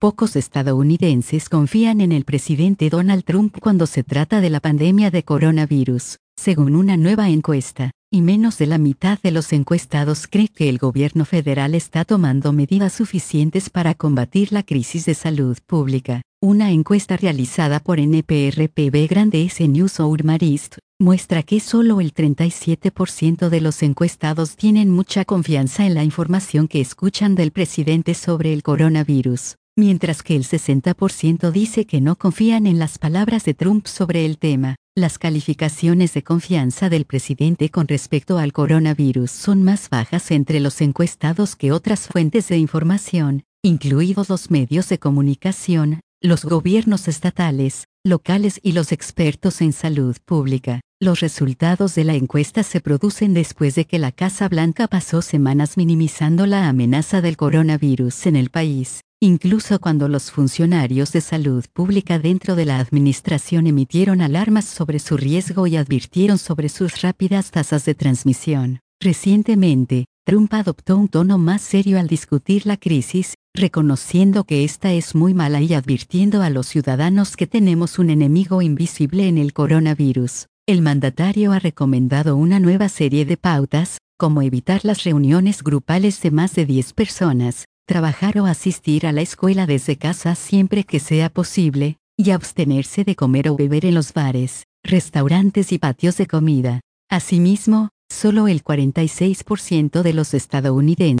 Pocos estadounidenses confían en el presidente Donald Trump cuando se trata de la pandemia de coronavirus, según una nueva encuesta, y menos de la mitad de los encuestados cree que el gobierno federal está tomando medidas suficientes para combatir la crisis de salud pública. Una encuesta realizada por NPRPB Grande S News Marist muestra que solo el 37% de los encuestados tienen mucha confianza en la información que escuchan del presidente sobre el coronavirus, mientras que el 60% dice que no confían en las palabras de Trump sobre el tema. Las calificaciones de confianza del presidente con respecto al coronavirus son más bajas entre los encuestados que otras fuentes de información, incluidos los medios de comunicación, los gobiernos estatales, locales y los expertos en salud pública. Los resultados de la encuesta se producen después de que la Casa Blanca pasó semanas minimizando la amenaza del coronavirus en el país, incluso cuando los funcionarios de salud pública dentro de la administración emitieron alarmas sobre su riesgo y advirtieron sobre sus rápidas tasas de transmisión. Recientemente, Trump adoptó un tono más serio al discutir la crisis, reconociendo que esta es muy mala y advirtiendo a los ciudadanos que tenemos un enemigo invisible en el coronavirus. El mandatario ha recomendado una nueva serie de pautas, como evitar las reuniones grupales de más de 10 personas, trabajar o asistir a la escuela desde casa siempre que sea posible, y abstenerse de comer o beber en los bares, restaurantes y patios de comida. Asimismo, solo el 46% de los estadounidenses